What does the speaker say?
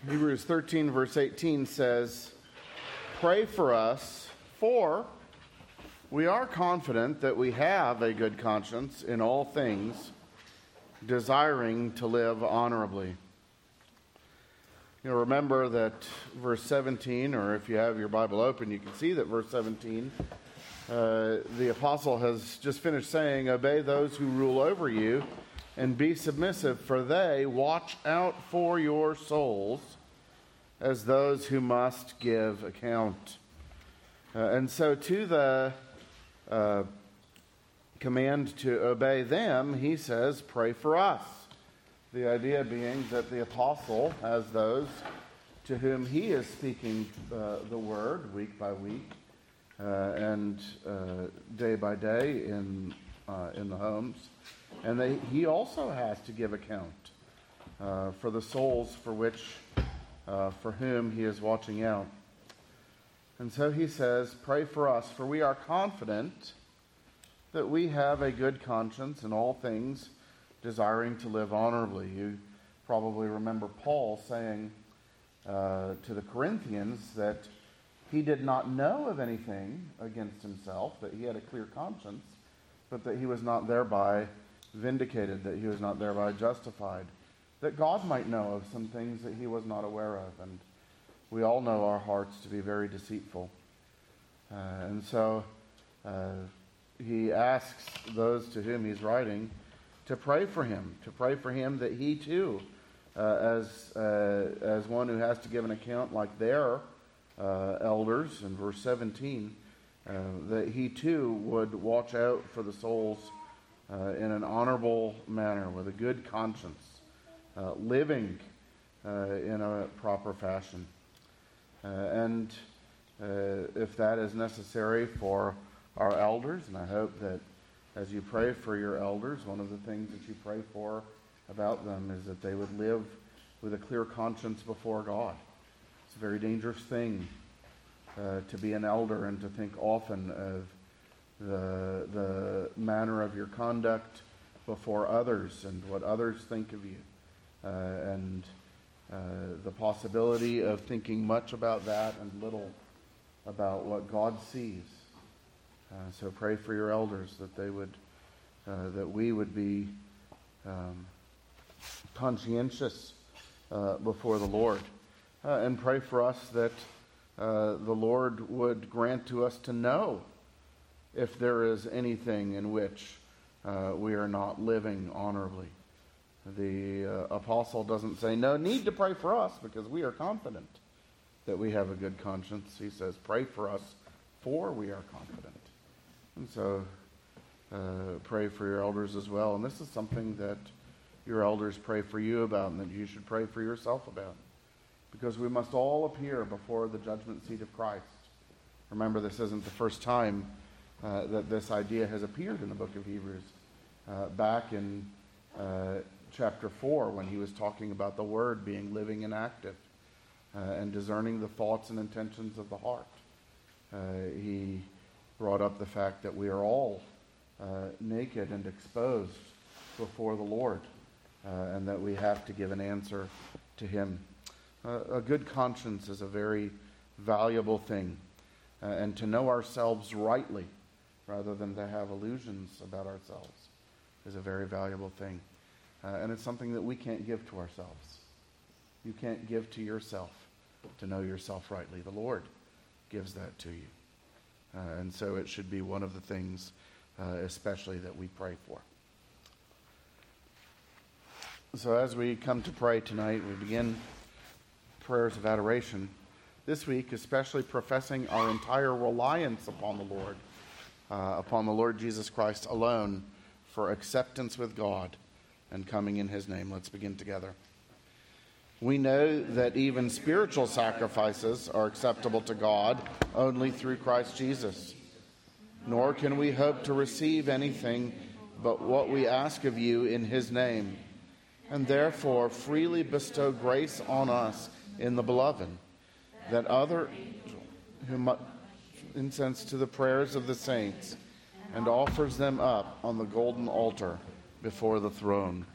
Hebrews 13, verse 18 says, "Pray for us, for we are confident that we have a good conscience in all things, desiring to live honorably." Remember that verse 17, or if you have your Bible open, you can see that verse 17, the apostle has just finished saying, "Obey those who rule over you, and be submissive, for they watch out for your souls as those who must give account." And so to the command to obey them, he says, "Pray for us." The idea being that the apostle has those to whom he is speaking the word week by week and day by day in the homes. And he also has to give account for the souls for whom he is watching out. And so he says, "Pray for us, for we are confident that we have a good conscience in all things, desiring to live honorably." You probably remember Paul saying to the Corinthians that he did not know of anything against himself, that he had a clear conscience, but that he was not thereby vindicated, that he was not thereby justified, that God might know of some things that he was not aware of. And we all know our hearts to be very deceitful. And so he asks those to whom he's writing to pray for him that he too, as one who has to give an account like their elders in verse 17, that he too would watch out for the souls in an honorable manner, with a good conscience, living in a proper fashion. And if that is necessary for our elders, and I hope that as you pray for your elders, one of the things that you pray for about them is that they would live with a clear conscience before God. It's a very dangerous thing to be an elder and to think often of the manner of your conduct before others and what others think of you, and the possibility of thinking much about that and little about what God sees. So pray for your elders that that we would be conscientious before the Lord, and pray for us that the Lord would grant to us to know if there is anything in which we are not living honorably. The apostle doesn't say, "No need to pray for us because we are confident that we have a good conscience." He says, "Pray for us, for we are confident." And so pray for your elders as well. And this is something that your elders pray for you about and that you should pray for yourself about, because we must all appear before the judgment seat of Christ. Remember, this isn't the first time that this idea has appeared in the book of Hebrews. Back in chapter 4, when he was talking about the word being living and active and discerning the thoughts and intentions of the heart, he brought up the fact that we are all naked and exposed before the Lord, and that we have to give an answer to him. A good conscience is a very valuable thing, and to know ourselves rightly rather than to have illusions about ourselves is a very valuable thing. And it's something that we can't give to ourselves. You can't give to yourself to know yourself rightly. The Lord gives that to you. And so it should be one of the things especially that we pray for. So as we come to pray tonight, we begin prayers of adoration. This week, especially professing our entire reliance upon the Lord Jesus Christ alone for acceptance with God and coming in his name. Let's begin together. We know that even spiritual sacrifices are acceptable to God only through Christ Jesus. Nor can we hope to receive anything but what we ask of you in his name, and therefore freely bestow grace on us in the beloved, that other who incense to the prayers of the saints and offers them up on the golden altar before the throne.